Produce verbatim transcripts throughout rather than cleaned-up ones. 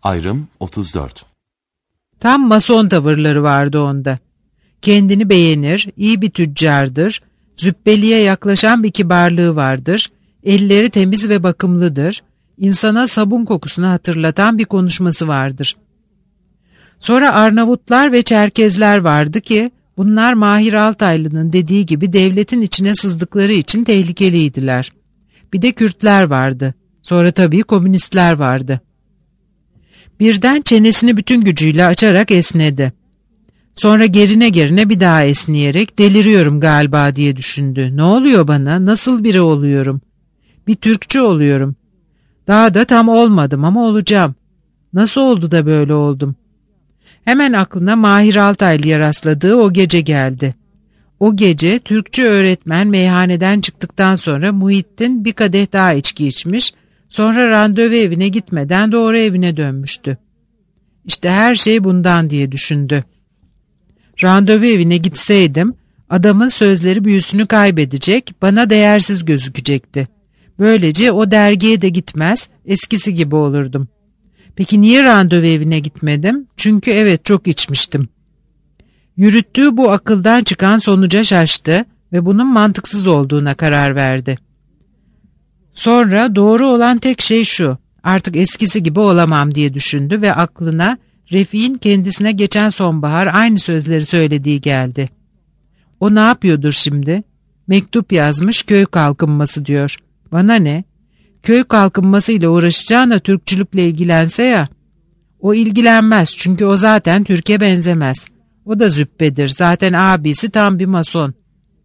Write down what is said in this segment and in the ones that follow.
Ayrım otuz dört. Tam mason tavırları vardı onda. Kendini beğenir, iyi bir tüccardır, züppeliğe yaklaşan bir kibarlığı vardır, elleri temiz ve bakımlıdır, insana sabun kokusunu hatırlatan bir konuşması vardır. Sonra Arnavutlar ve Çerkezler vardı ki, bunlar Mahir Altaylı'nın dediği gibi devletin içine sızdıkları için tehlikeliydiler. Bir de Kürtler vardı. Sonra tabii komünistler vardı. Birden çenesini bütün gücüyle açarak esnedi. Sonra gerine gerine bir daha esneyerek deliriyorum galiba diye düşündü. Ne oluyor bana? Nasıl biri oluyorum? Bir Türkçü oluyorum. Daha da tam olmadım ama olacağım. Nasıl oldu da böyle oldum? Hemen aklına Mahir Altaylı'ya rastladığı o gece geldi. O gece Türkçe öğretmen meyhaneden çıktıktan sonra Muhittin bir kadeh daha içki içmiş, sonra randevu evine gitmeden doğru evine dönmüştü. İşte her şey bundan diye düşündü. Randevu evine gitseydim, adamın sözleri büyüsünü kaybedecek, bana değersiz gözükecekti. Böylece o dergiye de gitmez, eskisi gibi olurdum. Peki niye randevu evine gitmedim? Çünkü evet çok içmiştim. Yürüttüğü bu akıldan çıkan sonuca şaştı ve bunun mantıksız olduğuna karar verdi. Sonra doğru olan tek şey şu, artık eskisi gibi olamam diye düşündü ve aklına Refik'in kendisine geçen sonbahar aynı sözleri söylediği geldi. O ne yapıyordur şimdi? Mektup yazmış, köy kalkınması diyor. Bana ne? Köy kalkınmasıyla uğraşacağına Türkçülükle ilgilense ya. O ilgilenmez çünkü o zaten Türk'e benzemez. O da züppedir, zaten abisi tam bir mason.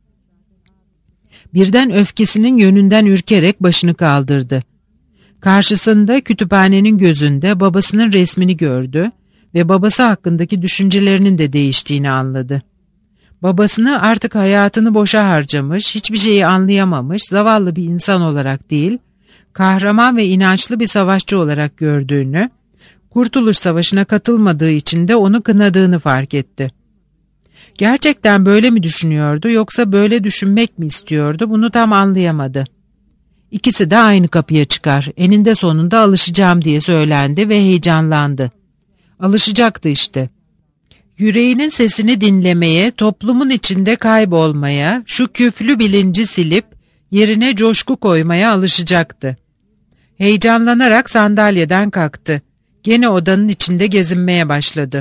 Birden öfkesinin yönünden ürkerek başını kaldırdı. Karşısında kütüphanenin gözünde babasının resmini gördü ve babası hakkındaki düşüncelerinin de değiştiğini anladı. Babasını artık hayatını boşa harcamış, hiçbir şeyi anlayamamış, zavallı bir insan olarak değil, kahraman ve inançlı bir savaşçı olarak gördüğünü, Kurtuluş Savaşı'na katılmadığı için de onu kınadığını fark etti. Gerçekten böyle mi düşünüyordu yoksa böyle düşünmek mi istiyordu, bunu tam anlayamadı. İkisi de aynı kapıya çıkar, eninde sonunda alışacağım diye söylendi ve heyecanlandı. Alışacaktı işte. Yüreğinin sesini dinlemeye, toplumun içinde kaybolmaya, şu küflü bilinci silip yerine coşku koymaya alışacaktı. Heyecanlanarak sandalyeden kalktı. Gene odanın içinde gezinmeye başladı.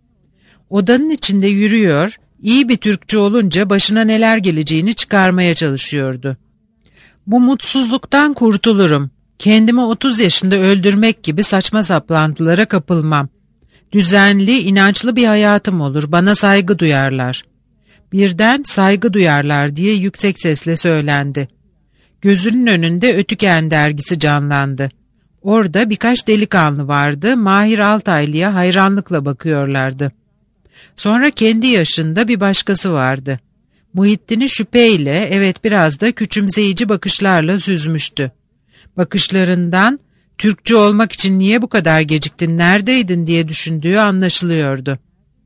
Odanın içinde yürüyor, iyi bir Türkçe olunca başına neler geleceğini çıkarmaya çalışıyordu. Bu mutsuzluktan kurtulurum. Kendimi otuz yaşında öldürmek gibi saçma saplantılara kapılmam. Düzenli, inançlı bir hayatım olur, bana saygı duyarlar. Birden saygı duyarlar diye yüksek sesle söylendi. Gözünün önünde Ötüken dergisi canlandı. Orada birkaç delikanlı vardı, Mahir Altaylı'ya hayranlıkla bakıyorlardı. Sonra kendi yaşında bir başkası vardı. Muhittin'i şüpheyle, evet biraz da küçümseyici bakışlarla süzmüştü. Bakışlarından, Türkçe olmak için niye bu kadar geciktin, neredeydin diye düşündüğü anlaşılıyordu.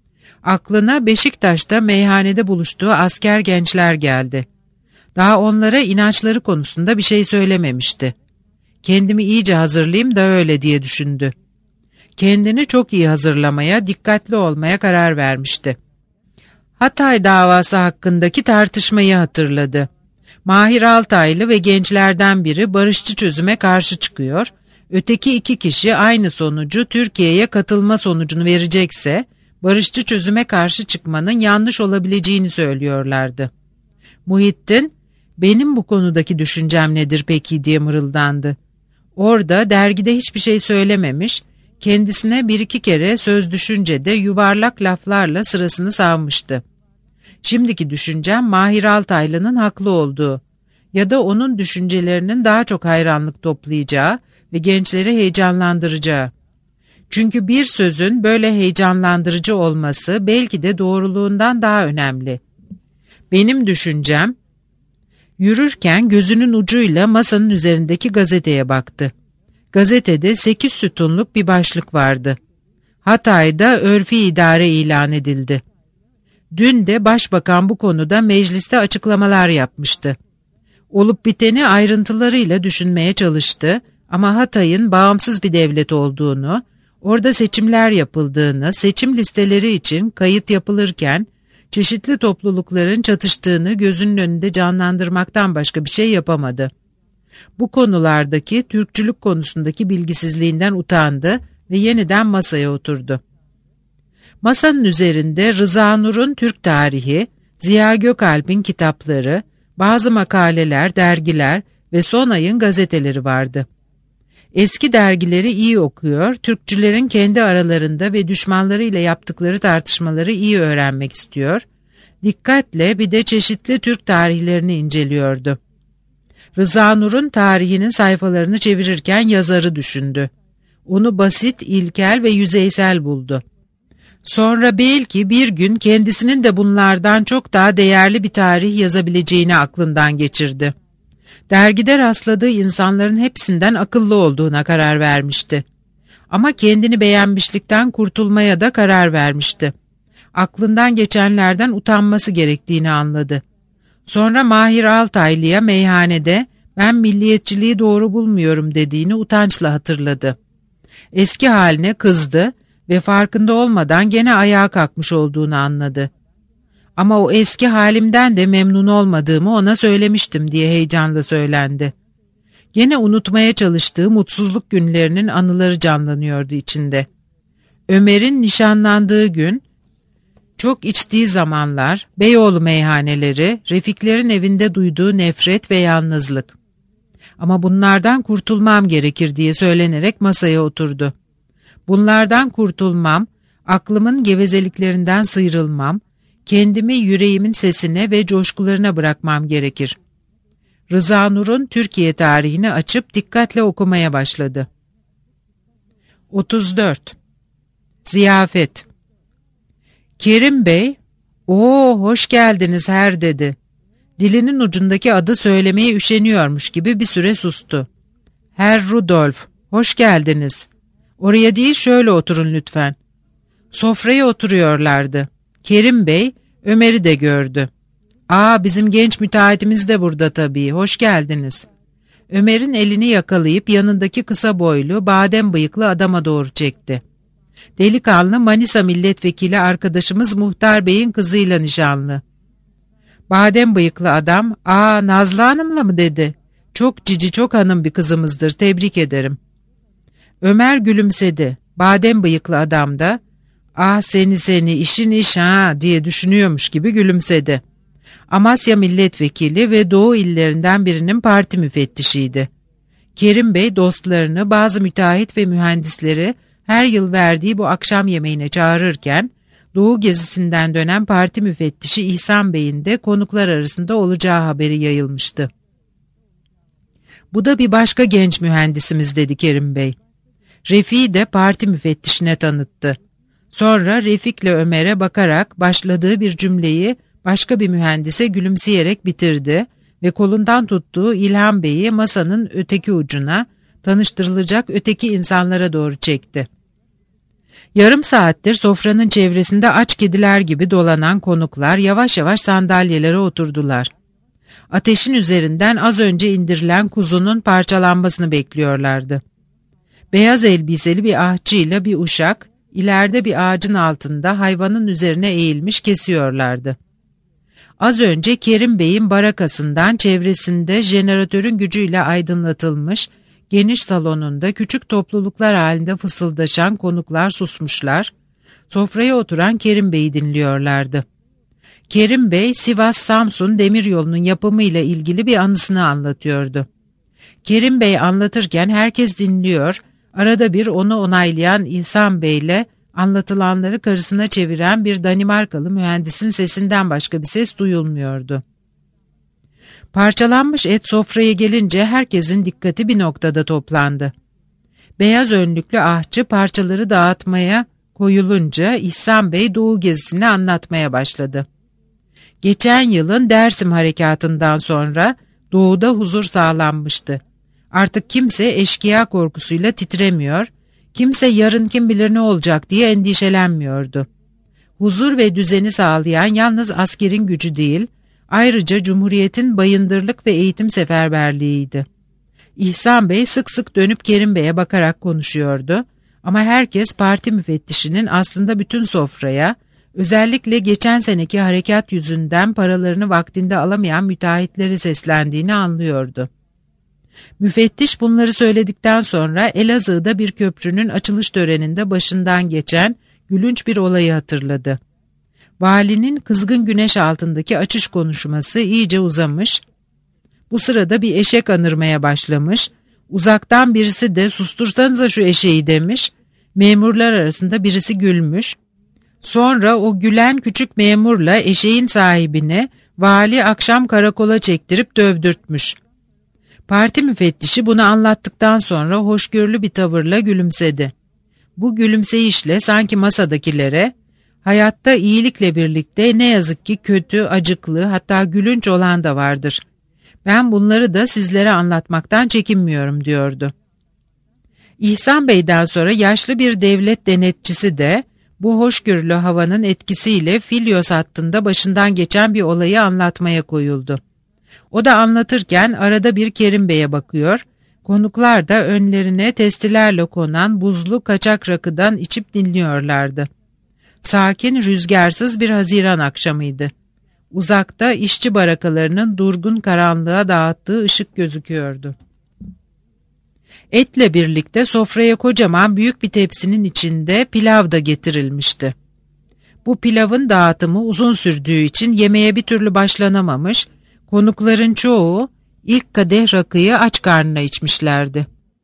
Aklına Beşiktaş'ta meyhanede buluştuğu asker gençler geldi. Daha onlara inançları konusunda bir şey söylememişti. Kendimi iyice hazırlayayım da öyle diye düşündü. Kendini çok iyi hazırlamaya, dikkatli olmaya karar vermişti. Hatay davası hakkındaki tartışmayı hatırladı. Mahir Altaylı ve gençlerden biri barışçı çözüme karşı çıkıyor, öteki iki kişi aynı sonucu Türkiye'ye katılma sonucunu verecekse, barışçı çözüme karşı çıkmanın yanlış olabileceğini söylüyorlardı. Muhittin, benim bu konudaki düşüncem nedir peki diye mırıldandı. Orada dergide hiçbir şey söylememiş, kendisine bir iki kere söz düşünce de yuvarlak laflarla sırasını savmıştı. Şimdiki düşüncem Mahir Altaylı'nın haklı olduğu ya da onun düşüncelerinin daha çok hayranlık toplayacağı ve gençleri heyecanlandıracağı. Çünkü bir sözün böyle heyecanlandırıcı olması belki de doğruluğundan daha önemli. Benim düşüncem, yürürken gözünün ucuyla masanın üzerindeki gazeteye baktı. Gazetede sekiz sütunluk bir başlık vardı. Hatay'da örfi idare ilan edildi. Dün de başbakan bu konuda mecliste açıklamalar yapmıştı. Olup biteni ayrıntılarıyla düşünmeye çalıştı ama Hatay'ın bağımsız bir devlet olduğunu, Orada seçimler yapıldığını, seçim listeleri için kayıt yapılırken çeşitli toplulukların çatıştığını gözünün önünde canlandırmaktan başka bir şey yapamadı. Bu konulardaki Türkçülük konusundaki bilgisizliğinden utandı ve yeniden masaya oturdu. Masanın üzerinde Rıza Nur'un Türk tarihi, Ziya Gökalp'in kitapları, bazı makaleler, dergiler ve son ayın gazeteleri vardı. Eski dergileri iyi okuyor, Türkçülerin kendi aralarında ve düşmanlarıyla yaptıkları tartışmaları iyi öğrenmek istiyor, dikkatle bir de çeşitli Türk tarihlerini inceliyordu. Rıza Nur'un tarihinin sayfalarını çevirirken yazarı düşündü. Onu basit, ilkel ve yüzeysel buldu. Sonra belki bir gün kendisinin de bunlardan çok daha değerli bir tarih yazabileceğini aklından geçirdi. Dergide rastladığı insanların hepsinden akıllı olduğuna karar vermişti. Ama kendini beğenmişlikten kurtulmaya da karar vermişti. Aklından geçenlerden utanması gerektiğini anladı. Sonra Mahir Altaylı'ya meyhanede ben milliyetçiliği doğru bulmuyorum dediğini utançla hatırladı. Eski haline kızdı ve farkında olmadan gene ayağa kalkmış olduğunu anladı. Ama o eski halimden de memnun olmadığımı ona söylemiştim diye heyecanla söylendi. Gene unutmaya çalıştığı mutsuzluk günlerinin anıları canlanıyordu içinde. Ömer'in nişanlandığı gün, çok içtiği zamanlar, Beyoğlu meyhaneleri, Refiklerin evinde duyduğu nefret ve yalnızlık. Ama bunlardan kurtulmam gerekir diye söylenerek masaya oturdu. Bunlardan kurtulmam, aklımın gevezeliklerinden sıyrılmam, kendimi yüreğimin sesine ve coşkularına bırakmam gerekir. Rıza Nur'un Türkiye tarihini açıp dikkatle okumaya başladı. otuz dört. Ziyafet. Kerim Bey, "Oo, hoş geldiniz her" dedi. Dilinin ucundaki adı söylemeye üşeniyormuş gibi bir süre sustu. "Herr Rudolf, hoş geldiniz. Oraya değil, şöyle oturun lütfen." Sofraya oturuyorlardı. Kerim Bey, Ömer'i de gördü. "Aa, bizim genç müteahhitimiz de burada tabii, hoş geldiniz." Ömer'in elini yakalayıp yanındaki kısa boylu, badem bıyıklı adama doğru çekti. Delikanlı Manisa milletvekili arkadaşımız Muhtar Bey'in kızıyla nişanlı. Badem bıyıklı adam, "Aa, Nazlı Hanım'la mı?" dedi. "Çok cici, çok hanım bir kızımızdır, tebrik ederim." Ömer gülümsedi. Badem bıyıklı adam da, "Ah seni seni, işin iş ha" diye düşünüyormuş gibi gülümsedi. Amasya milletvekili ve Doğu illerinden birinin parti müfettişiydi. Kerim Bey dostlarını, bazı müteahhit ve mühendisleri her yıl verdiği bu akşam yemeğine çağırırken, Doğu gezisinden dönen parti müfettişi İhsan Bey'in de konuklar arasında olacağı haberi yayılmıştı. "Bu da bir başka genç mühendisimiz" dedi Kerim Bey. Refik'i de parti müfettişine tanıttı. Sonra Refik'le Ömer'e bakarak başladığı bir cümleyi başka bir mühendise gülümseyerek bitirdi ve kolundan tuttuğu İlhan Bey'i masanın öteki ucuna, tanıştırılacak öteki insanlara doğru çekti. Yarım saattir sofranın çevresinde aç kediler gibi dolanan konuklar yavaş yavaş sandalyelere oturdular. Ateşin üzerinden az önce indirilen kuzunun parçalanmasını bekliyorlardı. Beyaz elbiseli bir ahçıyla bir uşak, ileride bir ağacın altında hayvanın üzerine eğilmiş kesiyorlardı. Az önce Kerim Bey'in barakasından çevresinde jeneratörün gücüyle aydınlatılmış, geniş salonunda küçük topluluklar halinde fısıldaşan konuklar susmuşlar, sofraya oturan Kerim Bey'i dinliyorlardı. Kerim Bey, Sivas-Samsun demiryolunun yapımıyla ilgili bir anısını anlatıyordu. Kerim Bey anlatırken herkes dinliyor, arada bir onu onaylayan İhsan Bey'le anlatılanları karısına çeviren bir Danimarkalı mühendisin sesinden başka bir ses duyulmuyordu. Parçalanmış et sofraya gelince herkesin dikkati bir noktada toplandı. Beyaz önlüklü ahçı parçaları dağıtmaya koyulunca İhsan Bey Doğu gezisini anlatmaya başladı. Geçen yılın Dersim harekatından sonra Doğu'da huzur sağlanmıştı. Artık kimse eşkıya korkusuyla titremiyor, kimse yarın kim bilir ne olacak diye endişelenmiyordu. Huzur ve düzeni sağlayan yalnız askerin gücü değil, ayrıca Cumhuriyet'in bayındırlık ve eğitim seferberliğiydi. İhsan Bey sık sık dönüp Kerim Bey'e bakarak konuşuyordu Ama herkes parti müfettişinin aslında bütün sofraya, özellikle geçen seneki harekat yüzünden paralarını vaktinde alamayan müteahhitlere seslendiğini anlıyordu. Müfettiş bunları söyledikten sonra Elazığ'da bir köprünün açılış töreninde başından geçen gülünç bir olayı hatırladı. Valinin kızgın güneş altındaki açış konuşması iyice uzamış, bu sırada bir eşek anırmaya başlamış, uzaktan birisi de sustursanıza şu eşeği demiş, memurlar arasında birisi gülmüş, sonra o gülen küçük memurla eşeğin sahibini vali akşam karakola çektirip dövdürtmüş. Parti müfettişi bunu anlattıktan sonra hoşgörülü bir tavırla gülümsedi. Bu gülümseyişle sanki masadakilere, hayatta iyilikle birlikte ne yazık ki kötü, acıklı, hatta gülünç olan da vardır. Ben bunları da sizlere anlatmaktan çekinmiyorum diyordu. İhsan Bey'den sonra yaşlı bir devlet denetçisi de bu hoşgörülü havanın etkisiyle Filyos hattında başından geçen bir olayı anlatmaya koyuldu. O da anlatırken arada bir Kerim Bey'e bakıyor, konuklar da önlerine testilerle konan buzlu kaçak rakıdan içip dinliyorlardı. Sakin, rüzgarsız bir Haziran akşamıydı. Uzakta işçi barakalarının durgun karanlığa dağıttığı ışık gözüküyordu. Etle birlikte sofraya kocaman büyük bir tepsinin içinde pilav da getirilmişti. Bu pilavın dağıtımı uzun sürdüğü için yemeğe bir türlü başlanamamış, konukların çoğu ilk kadeh rakıyı aç karnına içmişlerdi.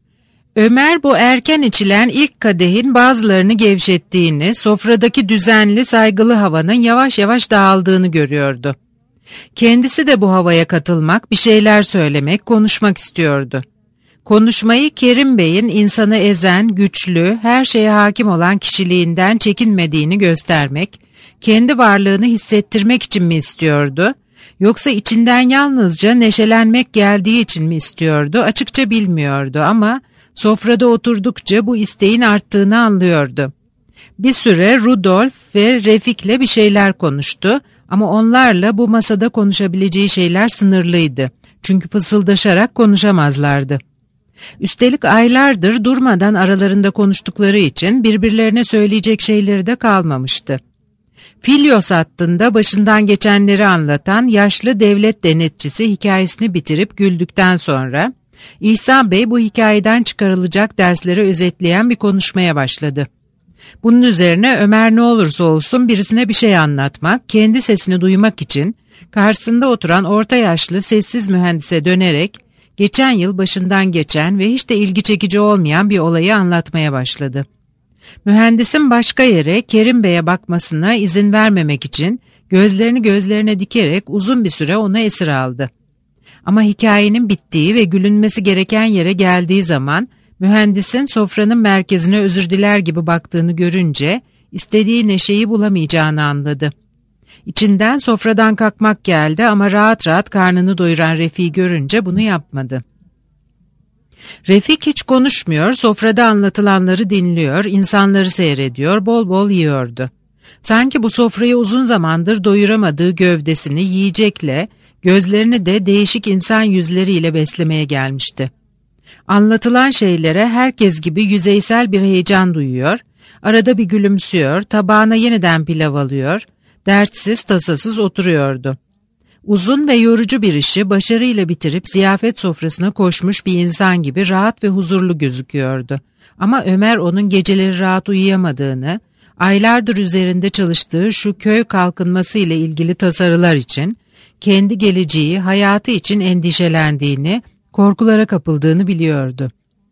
Ömer bu erken içilen ilk kadehin bazılarını gevşettiğini, sofradaki düzenli, saygılı havanın yavaş yavaş dağıldığını görüyordu. Kendisi de bu havaya katılmak, bir şeyler söylemek, konuşmak istiyordu. Konuşmayı Kerim Bey'in insanı ezen, güçlü, her şeye hakim olan kişiliğinden çekinmediğini göstermek, kendi varlığını hissettirmek için mi istiyordu? Yoksa içinden yalnızca neşelenmek geldiği için mi istiyordu? Açıkça bilmiyordu ama sofrada oturdukça bu isteğin arttığını anlıyordu. Bir süre Rudolf ve Refik'le bir şeyler konuştu ama onlarla bu masada konuşabileceği şeyler sınırlıydı. Çünkü fısıldaşarak konuşamazlardı. Üstelik aylardır durmadan aralarında konuştukları için birbirlerine söyleyecek şeyleri de kalmamıştı. Filyos hattında başından geçenleri anlatan yaşlı devlet denetçisi hikayesini bitirip güldükten sonra İhsan Bey bu hikayeden çıkarılacak dersleri özetleyen bir konuşmaya başladı. Bunun üzerine Ömer ne olursa olsun birisine bir şey anlatmak, kendi sesini duymak için karşısında oturan orta yaşlı sessiz mühendise dönerek geçen yıl başından geçen ve hiç de ilgi çekici olmayan bir olayı anlatmaya başladı. Mühendisin başka yere Kerim Bey'e bakmasına izin vermemek için gözlerini gözlerine dikerek uzun bir süre onu esir aldı. Ama hikayenin bittiği ve gülünmesi gereken yere geldiği zaman mühendisin sofranın merkezine özür diler gibi baktığını görünce istediği neşeyi bulamayacağını anladı. İçinden sofradan kalkmak geldi ama rahat rahat karnını doyuran Refik'i görünce bunu yapmadı. Refik hiç konuşmuyor, sofrada anlatılanları dinliyor, insanları seyrediyor, bol bol yiyordu. Sanki bu sofrayı uzun zamandır doyuramadığı gövdesini yiyecekle, gözlerini de değişik insan yüzleriyle beslemeye gelmişti. Anlatılan şeylere herkes gibi yüzeysel bir heyecan duyuyor, arada bir gülümsüyor, tabağına yeniden pilav alıyor, dertsiz tasasız oturuyordu. Uzun ve yorucu bir işi başarıyla bitirip ziyafet sofrasına koşmuş bir insan gibi rahat ve huzurlu gözüküyordu. Ama Ömer onun geceleri rahat uyuyamadığını, aylardır üzerinde çalıştığı şu köy kalkınması ile ilgili tasarılar için, kendi geleceği, hayatı için endişelendiğini, korkulara kapıldığını biliyordu.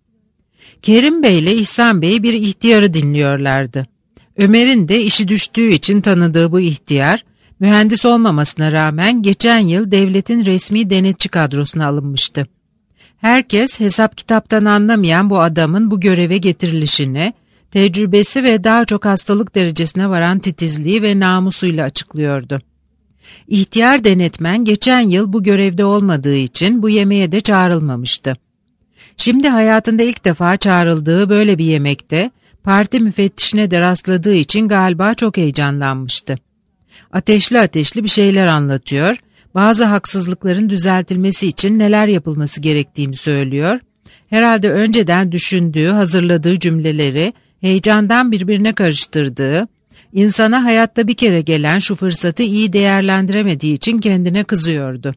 Kerim Bey ile İhsan Bey bir ihtiyarı dinliyorlardı. Ömer'in de işi düştüğü için tanıdığı bu ihtiyar, mühendis olmamasına rağmen geçen yıl devletin resmi denetçi kadrosuna alınmıştı. Herkes hesap kitaptan anlamayan bu adamın bu göreve getirilişini, tecrübesi ve daha çok hastalık derecesine varan titizliği ve namusuyla açıklıyordu. İhtiyar denetmen geçen yıl bu görevde olmadığı için bu yemeğe de çağrılmamıştı. Şimdi hayatında ilk defa çağrıldığı böyle bir yemekte parti müfettişine de rastladığı için galiba çok heyecanlanmıştı. Ateşli ateşli bir şeyler anlatıyor, bazı haksızlıkların düzeltilmesi için neler yapılması gerektiğini söylüyor, herhalde önceden düşündüğü, hazırladığı cümleleri heyecandan birbirine karıştırdığı, insana hayatta bir kere gelen şu fırsatı iyi değerlendiremediği için kendine kızıyordu.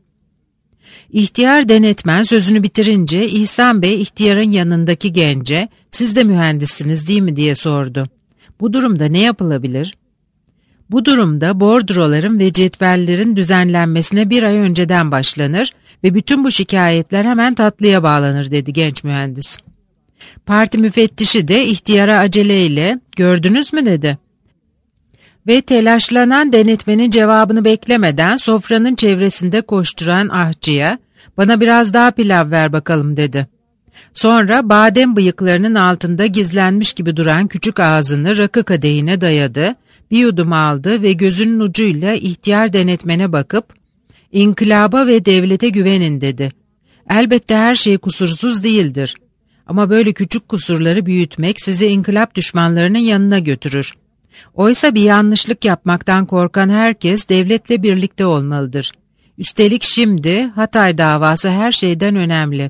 İhtiyar denetmen sözünü bitirince İhsan Bey ihtiyarın yanındaki gence, "Siz de mühendissiniz değil mi?" diye sordu. "Bu durumda ne yapılabilir?" "Bu durumda bordroların ve cetvellerin düzenlenmesine bir ay önceden başlanır ve bütün bu şikayetler hemen tatlıya bağlanır," dedi genç mühendis. Parti müfettişi de ihtiyara aceleyle, "Gördünüz mü?" dedi. Ve telaşlanan denetmenin cevabını beklemeden sofranın çevresinde koşturan ahçıya, "Bana biraz daha pilav ver bakalım," dedi. Sonra badem bıyıklarının altında gizlenmiş gibi duran küçük ağzını rakı kadehine dayadı, bir yudum aldı ve gözünün ucuyla ihtiyar denetmene bakıp, "İnkılaba ve devlete güvenin," dedi. "Elbette her şey kusursuz değildir. Ama böyle küçük kusurları büyütmek sizi inkılap düşmanlarının yanına götürür. Oysa bir yanlışlık yapmaktan korkan herkes devletle birlikte olmalıdır. Üstelik şimdi Hatay davası her şeyden önemli."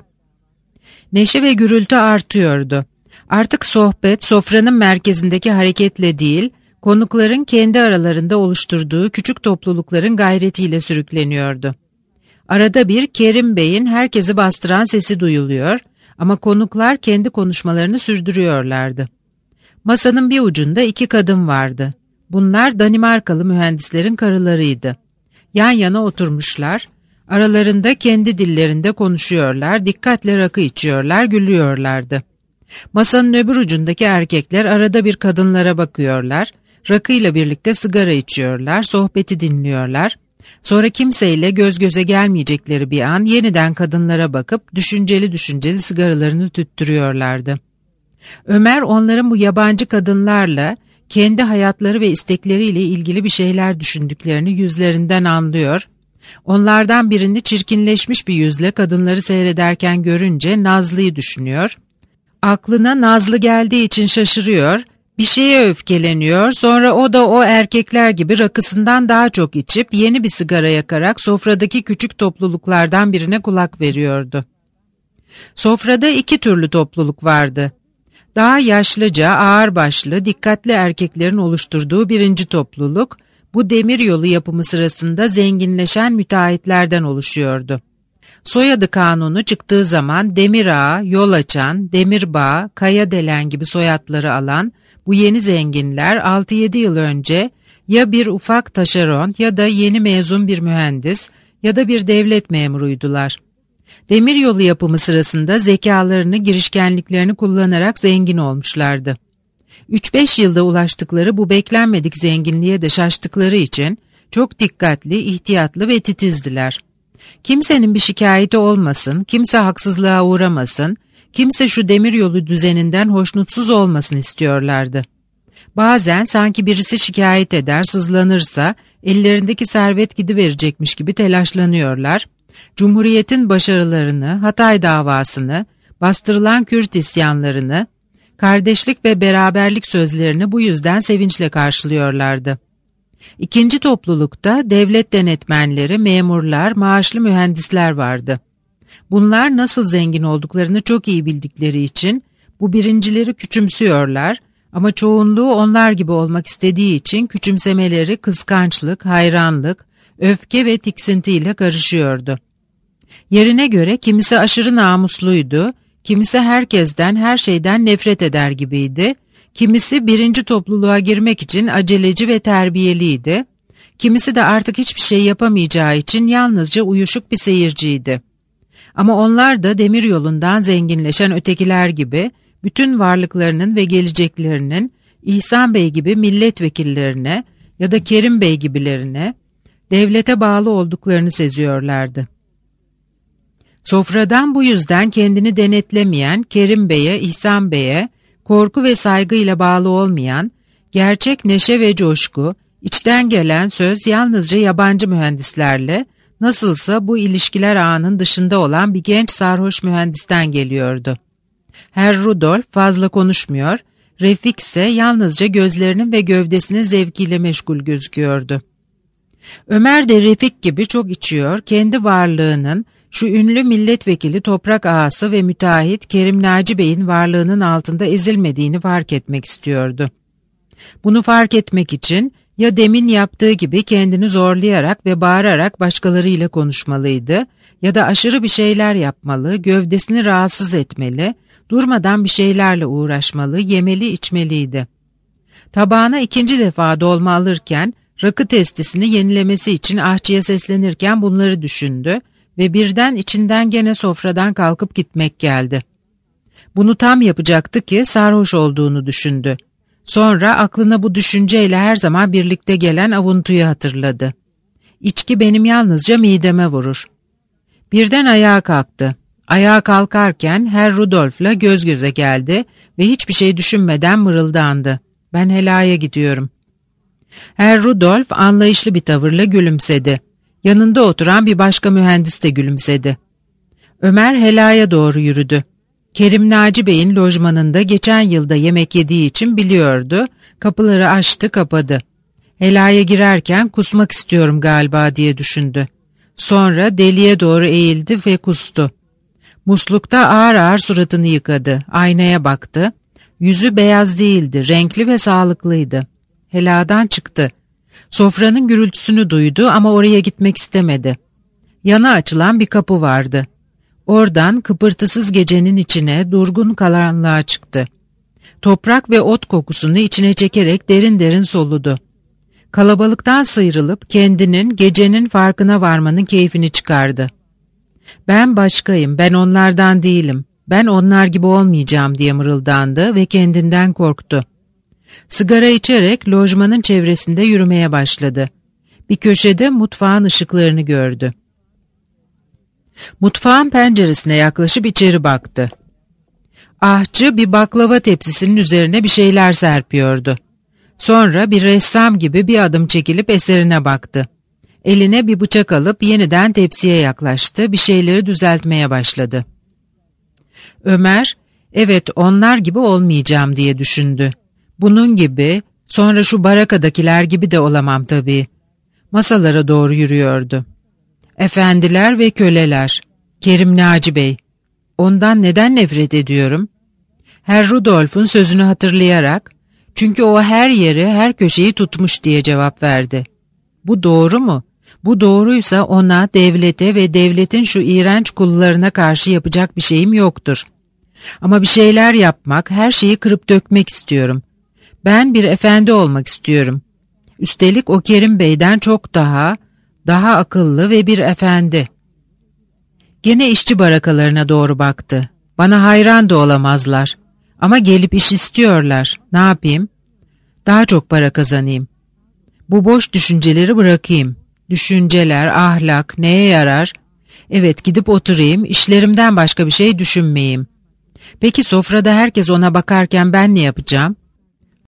Neşe ve gürültü artıyordu. Artık sohbet sofranın merkezindeki hareketle değil, konukların kendi aralarında oluşturduğu küçük toplulukların gayretiyle sürükleniyordu. Arada bir Kerim Bey'in herkesi bastıran sesi duyuluyor ama konuklar kendi konuşmalarını sürdürüyorlardı. Masanın bir ucunda iki kadın vardı. Bunlar Danimarkalı mühendislerin karılarıydı. Yan yana oturmuşlar, aralarında kendi dillerinde konuşuyorlar, dikkatle rakı içiyorlar, gülüyorlardı. Masanın öbür ucundaki erkekler arada bir kadınlara bakıyorlar, rakıyla birlikte sigara içiyorlar, sohbeti dinliyorlar. Sonra kimseyle göz göze gelmeyecekleri bir an yeniden kadınlara bakıp düşünceli düşünceli sigaralarını tüttürüyorlardı. Ömer onların bu yabancı kadınlarla kendi hayatları ve istekleriyle ilgili bir şeyler düşündüklerini yüzlerinden anlıyor. Onlardan birini çirkinleşmiş bir yüzle kadınları seyrederken görünce Nazlı'yı düşünüyor. Aklına Nazlı geldiği için şaşırıyor, bir şeye öfkeleniyor, sonra o da o erkekler gibi rakısından daha çok içip yeni bir sigara yakarak sofradaki küçük topluluklardan birine kulak veriyordu. Sofrada iki türlü topluluk vardı. Daha yaşlıca, ağırbaşlı, dikkatli erkeklerin oluşturduğu birinci topluluk, bu demiryolu yapımı sırasında zenginleşen müteahhitlerden oluşuyordu. Soyadı kanunu çıktığı zaman Demirağa, Yol Açan, Demirbağ, Kaya Delen gibi soyadları alan bu yeni zenginler altı yedi yıl önce ya bir ufak taşeron ya da yeni mezun bir mühendis ya da bir devlet memuruydular. Demiryolu yapımı sırasında zekalarını, girişkenliklerini kullanarak zengin olmuşlardı. üç beş yılda ulaştıkları bu beklenmedik zenginliğe de şaştıkları için çok dikkatli, ihtiyatlı ve titizdiler. Kimsenin bir şikayeti olmasın, kimse haksızlığa uğramasın, kimse şu demiryolu düzeninden hoşnutsuz olmasın istiyorlardı. Bazen sanki birisi şikayet eder, sızlanırsa ellerindeki servet gidiverecekmiş gibi telaşlanıyorlar. Cumhuriyetin başarılarını, Hatay davasını, bastırılan Kürt isyanlarını, kardeşlik ve beraberlik sözlerini bu yüzden sevinçle karşılıyorlardı. İkinci toplulukta devlet denetmenleri, memurlar, maaşlı mühendisler vardı. Bunlar nasıl zengin olduklarını çok iyi bildikleri için bu birincileri küçümsüyorlar ama çoğunluğu onlar gibi olmak istediği için küçümsemeleri kıskançlık, hayranlık, öfke ve tiksintiyle karışıyordu. Yerine göre kimisi aşırı namusluydu, kimisi herkesten, her şeyden nefret eder gibiydi, kimisi birinci topluluğa girmek için aceleci ve terbiyeliydi, kimisi de artık hiçbir şey yapamayacağı için yalnızca uyuşuk bir seyirciydi. Ama onlar da demiryolundan zenginleşen ötekiler gibi bütün varlıklarının ve geleceklerinin İhsan Bey gibi milletvekillerine ya da Kerim Bey gibilerine devlete bağlı olduklarını seziyorlardı. Sofradan bu yüzden kendini denetlemeyen Kerim Bey'e, İhsan Bey'e korku ve saygıyla bağlı olmayan, gerçek neşe ve coşku, içten gelen söz yalnızca yabancı mühendislerle, nasılsa bu ilişkiler ağının dışında olan bir genç sarhoş mühendisten geliyordu. Herr Rudolf fazla konuşmuyor, Refik ise yalnızca gözlerinin ve gövdesinin zevkiyle meşgul gözüküyordu. Ömer de Refik gibi çok içiyor, kendi varlığının, Şu ünlü milletvekili toprak ağası ve müteahhit Kerim Naci Bey'in varlığının altında ezilmediğini fark etmek istiyordu. Bunu fark etmek için ya demin yaptığı gibi kendini zorlayarak ve bağırarak başkalarıyla konuşmalıydı ya da aşırı bir şeyler yapmalı, gövdesini rahatsız etmeli, durmadan bir şeylerle uğraşmalı, yemeli, içmeliydi. Tabağına ikinci defa dolma alırken, rakı testisini yenilemesi için aşçıya seslenirken bunları düşündü ve birden içinden gene sofradan kalkıp gitmek geldi. Bunu tam yapacaktı ki sarhoş olduğunu düşündü. Sonra aklına bu düşünceyle her zaman birlikte gelen avuntuyu hatırladı. İçki benim yalnızca mideme vurur. Birden ayağa kalktı. Ayağa kalkarken Herr Rudolf'la göz göze geldi ve hiçbir şey düşünmeden mırıldandı. Ben helaya gidiyorum. Herr Rudolf anlayışlı bir tavırla gülümsedi. Yanında oturan bir başka mühendis de gülümsedi. Ömer helaya doğru yürüdü. Kerim Naci Bey'in lojmanında geçen yılda yemek yediği için biliyordu. Kapıları açtı, kapadı. Helaya girerken kusmak istiyorum galiba diye düşündü. Sonra deliğe doğru eğildi ve kustu. Muslukta ağır ağır suratını yıkadı. Aynaya baktı. Yüzü beyaz değildi, renkli ve sağlıklıydı. Heladan çıktı. Sofranın gürültüsünü duydu ama oraya gitmek istemedi. Yana açılan bir kapı vardı. Oradan kıpırtısız gecenin içine, durgun karanlığa çıktı. Toprak ve ot kokusunu içine çekerek derin derin soludu. Kalabalıktan sıyrılıp kendinin, gecenin farkına varmanın keyfini çıkardı. Ben başkayım, ben onlardan değilim, ben onlar gibi olmayacağım diye mırıldandı ve kendinden korktu. Sigara içerek lojmanın çevresinde yürümeye başladı. Bir köşede mutfağın ışıklarını gördü. Mutfağın penceresine yaklaşıp içeri baktı. Ahçı bir baklava tepsisinin üzerine bir şeyler serpiyordu. Sonra bir ressam gibi bir adım çekilip eserine baktı. Eline bir bıçak alıp yeniden tepsiye yaklaştı, bir şeyleri düzeltmeye başladı. Ömer, evet onlar gibi olmayacağım diye düşündü. Bunun gibi, sonra şu barakadakiler gibi de olamam tabii. Masalara doğru yürüyordu. Efendiler ve köleler, Kerim Naci Bey. Ondan neden nefret ediyorum? Herr Rudolf'un sözünü hatırlayarak, çünkü o her yeri, her köşeyi tutmuş diye cevap verdi. Bu doğru mu? Bu doğruysa ona, devlete ve devletin şu iğrenç kullarına karşı yapacak bir şeyim yoktur. Ama bir şeyler yapmak, her şeyi kırıp dökmek istiyorum. Ben bir efendi olmak istiyorum. Üstelik o Kerim Bey'den çok daha, daha akıllı ve bir efendi. Gene işçi barakalarına doğru baktı. Bana hayran da olamazlar. Ama gelip iş istiyorlar. Ne yapayım? Daha çok para kazanayım. Bu boş düşünceleri bırakayım. Düşünceler, ahlak neye yarar? Evet, gidip oturayım, işlerimden başka bir şey düşünmeyeyim. Peki sofrada herkes ona bakarken ben ne yapacağım?